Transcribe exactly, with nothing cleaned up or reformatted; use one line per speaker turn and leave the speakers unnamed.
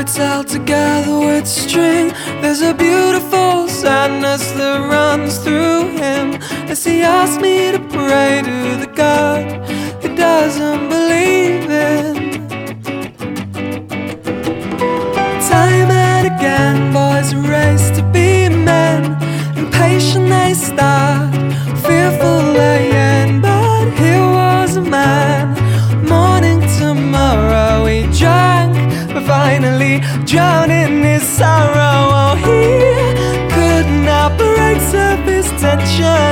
nights held together with string. There's a beautiful sadness that runs through him as he asks me to pray to the God he doesn't believe in. Time and again, boys race to be men. Impatient they start, fearful they end. But here was a man, morning tomorrow he drank, but finally drowned in his sorrow. Oh, he couldn't operate surface tension.